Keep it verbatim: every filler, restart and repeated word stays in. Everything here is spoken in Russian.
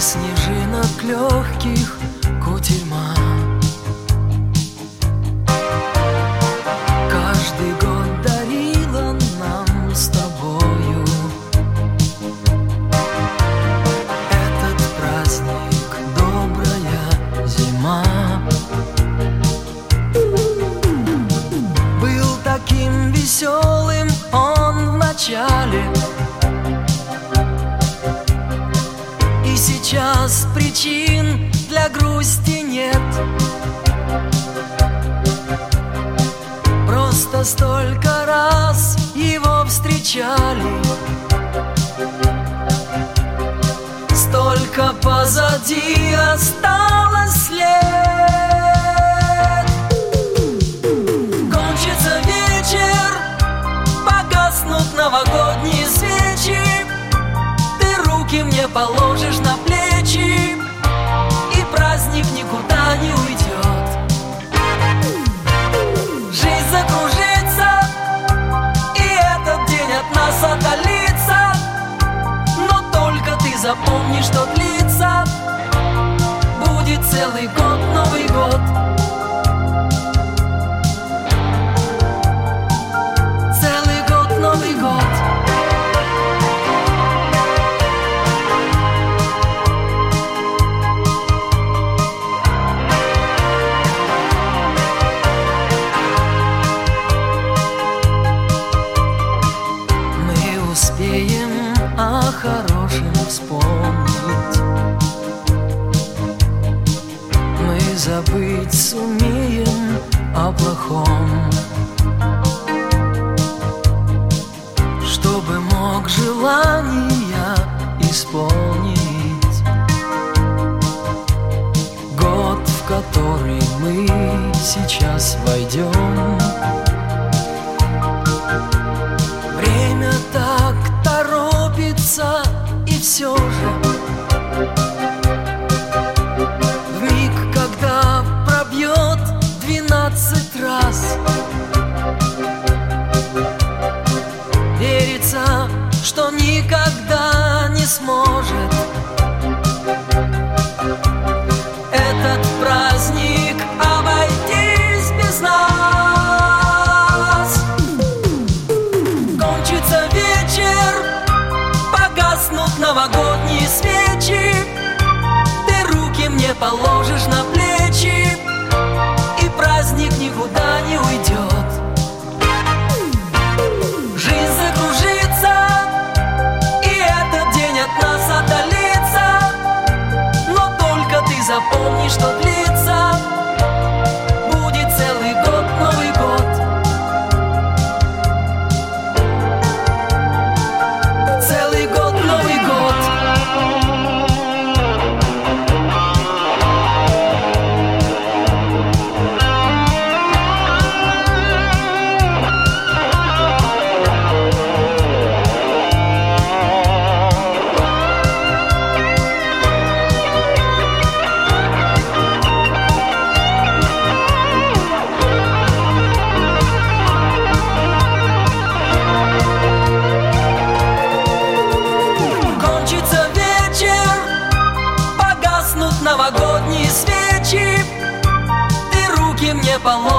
снежинок легких кутерьма. Каждый год дарила нам с тобою этот праздник, добрая зима. Был таким веселым он в начале, и сейчас причин для грусти нет. Просто столько раз его встречали, столько позади осталось лет. Кончится вечер, погаснут новогодние свечи, ты руки мне положишь на плечи, и праздник никуда не уйдет. Жизнь закружится, и этот день от нас отдалится, но только ты запомни, что длится будет целый год, Новый год. Целый год, Новый год. Успеем о хорошем вспомнить, мы забыть сумеем о плохом, чтобы мог желания исполнить. Год, в который мы сейчас войдем. Время так торопится, и все же вмиг, когда пробьет двенадцать раз, верится, что никогда не сможет этот праздник обойтись без нас. Новогодние свечи, ты руки мне положишь на плечи, и праздник никуда не уйдет. Жизнь закружится, и этот день от нас отдалится, но только ты запомни, что длится будет целый год, Новый год. Целый год, Новый год. Новогодние свечи, ты руки мне положишь